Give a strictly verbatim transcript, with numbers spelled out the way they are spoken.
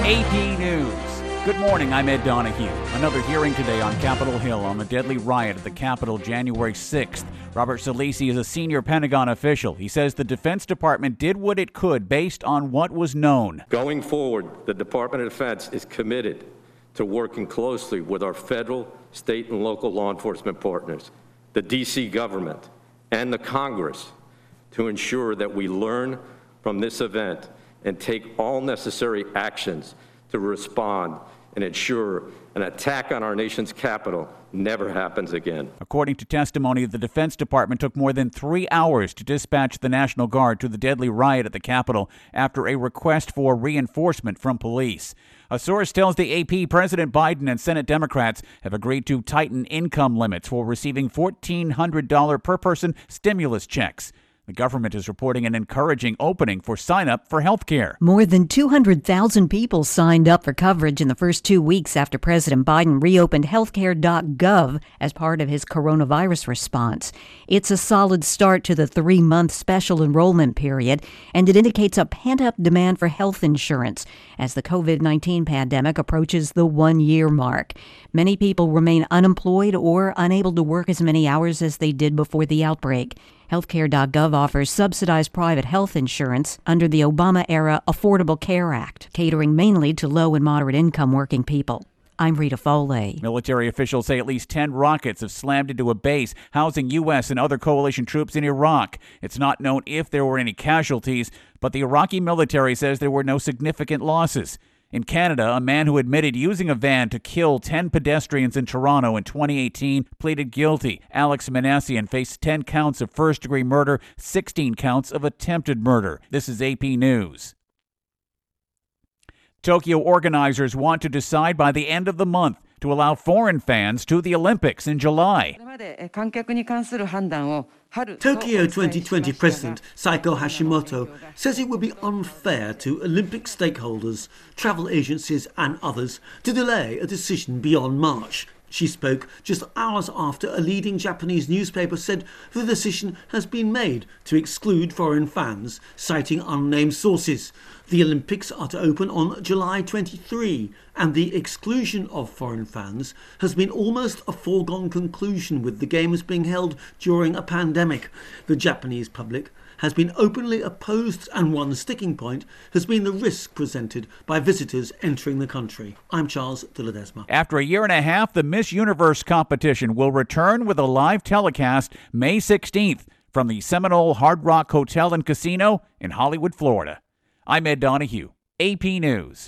A P News. Good morning, I'm Ed Donahue. Another hearing today on Capitol Hill on the deadly riot at the Capitol January sixth. Robert Salisi is a senior Pentagon official. He says the Defense Department did what it could based on what was known. Going forward, the Department of Defense is committed to working closely with our federal, state, and local law enforcement partners, the D C government, and the Congress to ensure that we learn from this event and take all necessary actions to respond and ensure an attack on our nation's capital never happens again. According to testimony, the Defense Department took more than three hours to dispatch the National Guard to the deadly riot at the Capitol after a request for reinforcement from police. A source tells the A P President Biden and Senate Democrats have agreed to tighten income limits for receiving fourteen hundred dollars per person stimulus checks. The government is reporting an encouraging opening for sign-up for health care. More than two hundred thousand people signed up for coverage in the first two weeks after President Biden reopened healthcare dot gov as part of his coronavirus response. It's a solid start to the three-month special enrollment period, and it indicates a pent-up demand for health insurance as the covid nineteen pandemic approaches the one-year mark. Many people remain unemployed or unable to work as many hours as they did before the outbreak. healthcare dot gov offers subsidized private health insurance under the Obama-era Affordable Care Act, catering mainly to low and moderate-income working people. I'm Rita Foley. Military officials say at least ten rockets have slammed into a base housing U S and other coalition troops in Iraq. It's not known if there were any casualties, but the Iraqi military says there were no significant losses. In Canada, a man who admitted using a van to kill ten pedestrians in Toronto in twenty eighteen pleaded guilty. Alex Manassian faced ten counts of first-degree murder, sixteen counts of attempted murder. This is A P News. Tokyo organizers want to decide by the end of the month to allow foreign fans to the Olympics in July. Tokyo twenty twenty President Saiko Hashimoto says it would be unfair to Olympic stakeholders, travel agencies and others to delay a decision beyond March. She spoke just hours after a leading Japanese newspaper said the decision has been made to exclude foreign fans, citing unnamed sources. The Olympics are to open on July twenty-third, and the exclusion of foreign fans has been almost a foregone conclusion with the Games being held during a pandemic. The Japanese public has been openly opposed, and one sticking point has been the risk presented by visitors entering the country. I'm Charles de Ledesma. After a year and a half, the Miss Universe competition will return with a live telecast May sixteenth from the Seminole Hard Rock Hotel and Casino in Hollywood, Florida. I'm Ed Donahue, A P News.